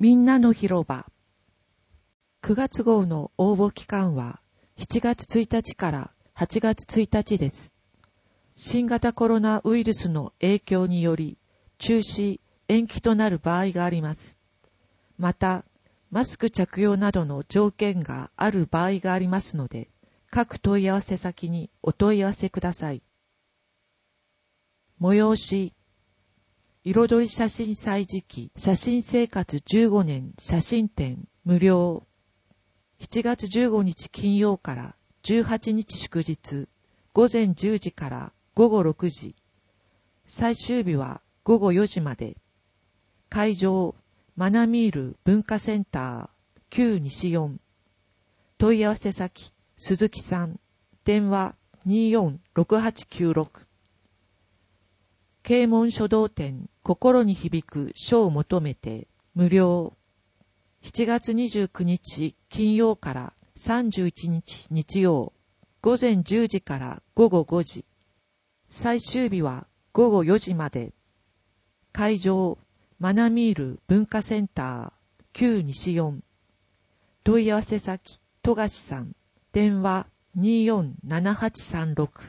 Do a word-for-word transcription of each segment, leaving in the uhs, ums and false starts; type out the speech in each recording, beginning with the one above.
みんなの広場。くがつ号の応募期間はしちがつついたちからはちがつついたちです。新型コロナウイルスの影響により中止、延期となる場合があります。また、マスク着用などの条件がある場合がありますので、各問い合わせ先にお問い合わせください。催し、彩り写真祭時期写真生活じゅうごねん写真展無料。しちがつじゅうごにち金曜からじゅうはちにち祝日、ごぜんじゅうじからごごろくじ。最終日はごごよじまで。会場、マナミール文化センター、旧西よん。問い合わせ先、鈴木さん。電話にーよんろくはちきゅうろく。啓蒙書道展、心に響く書を求めて、無料。しちがつにじゅうくにち金曜からさんじゅういちにち日曜、ごぜんじゅうじからごごごじ。最終日はごごよじまで。会場、マナミール文化センター、旧西よん。問い合わせ先、富樫さん。電話にーよんななはちさんろく。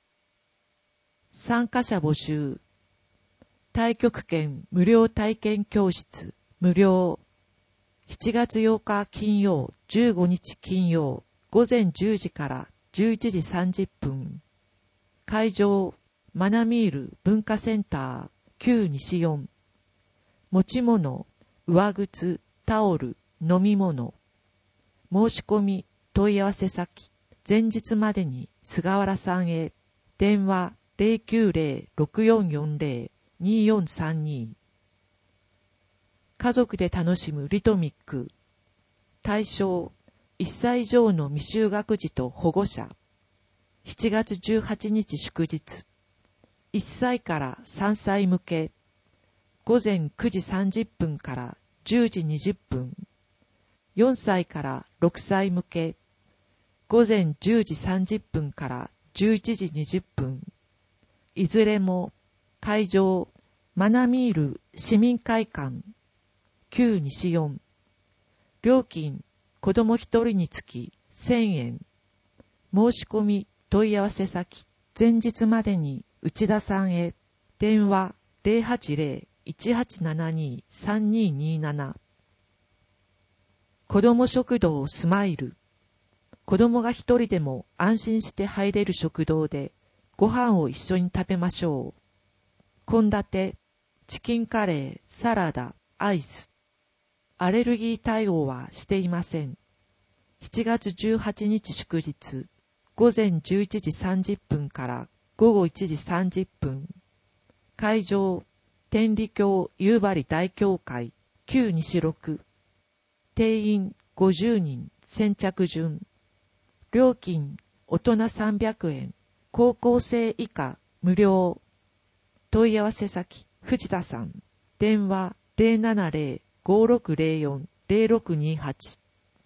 参加者募集。太極拳無料体験教室、無料。しちがつようか金曜、じゅうごにち金曜、ごぜんじゅうじからじゅういちじさんじゅっぷん。会場、マナミール文化センター、旧西よん。持ち物、上靴、タオル、飲み物。申し込み、問い合わせ先、前日までに菅原さんへ。電話 ゼロきゅうゼロ ろくよんよんゼロ にーよんさんに。家族で楽しむリトミック。対象、いっさい以上の未就学児と保護者。しちがつじゅうはちにち祝日。いっさいからさんさい向け。ごぜんくじさんじゅっぷんからじゅうじにじゅっぷん。よんさいからろくさい向け。ごぜんじゅうじさんじゅっぷんからじゅういちじにじゅっぷん。いずれも会場、マナミール市民会館、旧西よん。料金、子供一人につきせんえん。申し込み、問い合わせ先、前日までに内田さんへ。電話 ゼロはちゼロ いちはちななに さんにーにーなな。子供食堂スマイル。子供が一人でも安心して入れる食堂でご飯を一緒に食べましょう。献立、チキンカレー、サラダ、アイス。アレルギー対応はしていません。しちがつじゅうはちにち祝日、ごぜんじゅういちじさんじゅっぷんからごごいちじさんじゅっぷん。会場、天理教夕張大教会、旧西ろく。定員ごじゅうにん、先着順。料金、大人さんびゃくえん、高校生以下、無料。問い合わせ先、藤田さん。電話ゼロななゼロ ごろくゼロよん ゼロろくにはち。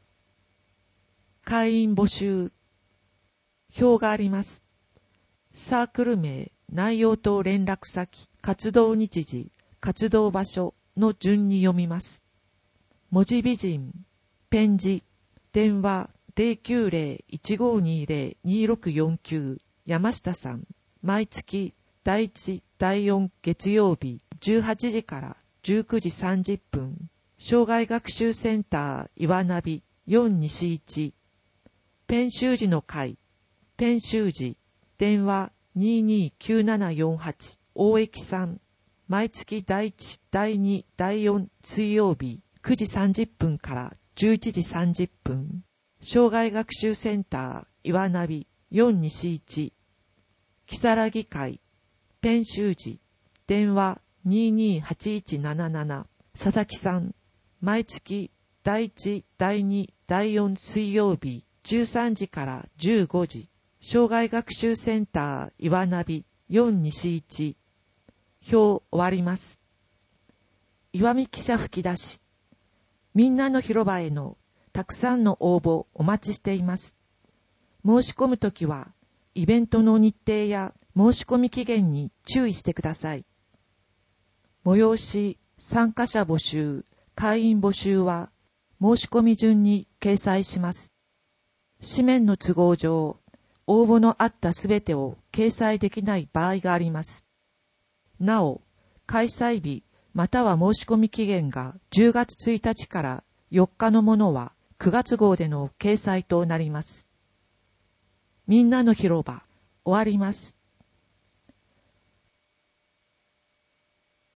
会員募集。表があります。サークル名、内容と連絡先、活動日時、活動場所の順に読みます。文字美人、ペン字、電話ゼロきゅうゼロ いちごにゼロ にろくよんきゅう、山下さん。毎月だいいち、だいよん月曜日じゅうはちじからじゅうくじさんじゅっぷん。障害学習センター岩ナビよんにしいち。ペン習字の会、ペン習字、電話にーにーきゅうななよんはち、大駅さん。毎月だいいち、だいに、だいよん水曜日くじさんじゅっぷんからじゅういちじさんじゅっぷん。障害学習センター岩ナビよんにしいち。木更木会、ペン習字、電話にーにーはちいちなななな、佐々木さん。毎月だいいち、だいに、だいよん水曜日じゅうさんじからじゅうごじ。障害学習センター岩ナビよんにしいち。表終わります。岩見記者吹き出し。みんなの広場へのたくさんの応募お待ちしています。申し込むときはイベントの日程や申し込み期限に注意してください。催し、参加者募集、 会員募集は申し込み順に掲載します。紙面の都合上、応募のあったすべてを掲載できない場合があります。なお、開催日または申し込み期限がじゅうがつついたちからよっかのものはくがつ号での掲載となります。みんなの広場、終わります。